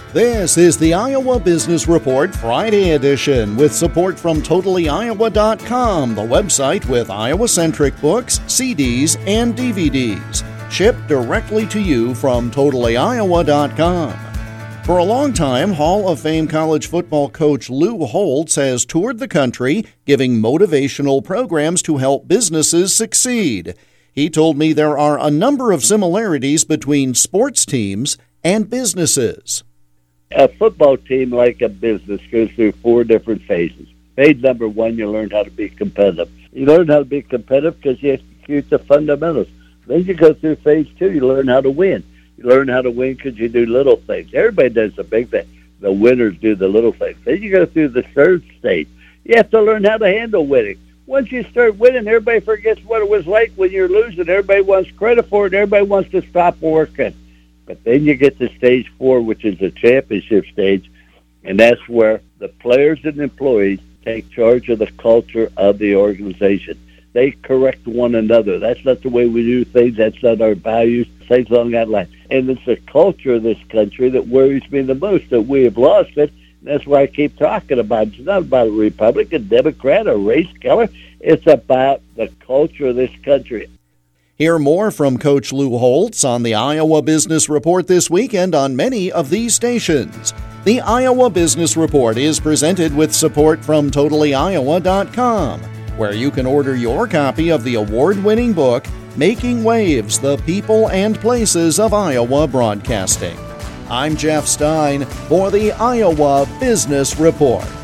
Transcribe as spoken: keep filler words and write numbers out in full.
This is the Iowa Business Report Friday edition with support from Totally Iowa dot com, the website with Iowa-centric books, C Ds, and D V Ds, shipped directly to you from Totally Iowa dot com. For a long time, Hall of Fame college football coach Lou Holtz has toured the country giving motivational programs to help businesses succeed. He told me there are a number of similarities between sports teams and businesses. A football team, like a business, goes through four different phases. Phase number one, you learn how to be competitive. You learn how to be competitive because you execute the fundamentals. Then you go through phase two, you learn how to win. You learn how to win because you do little things. Everybody does the big thing. The winners do the little things. Then you go through the third stage. You have to learn how to handle winning. Once you start winning, everybody forgets what it was like when you're losing. Everybody wants credit for it, and everybody wants to stop working. But then you get to stage four, which is the championship stage, and that's where the players and employees take charge of the culture of the organization. They correct one another. That's not the way we do things. That's not our values. Things along that line. And it's the culture of this country that worries me the most, that we have lost it. And that's why I keep talking about it. It's not about a Republican, Democrat, or race color. It's about the culture of this country. Hear more from Coach Lou Holtz on the Iowa Business Report this weekend on many of these stations. The Iowa Business Report is presented with support from Totally Iowa dot com, where you can order your copy of the award-winning book, Making Waves, The People and Places of Iowa Broadcasting. I'm Jeff Stein for the Iowa Business Report.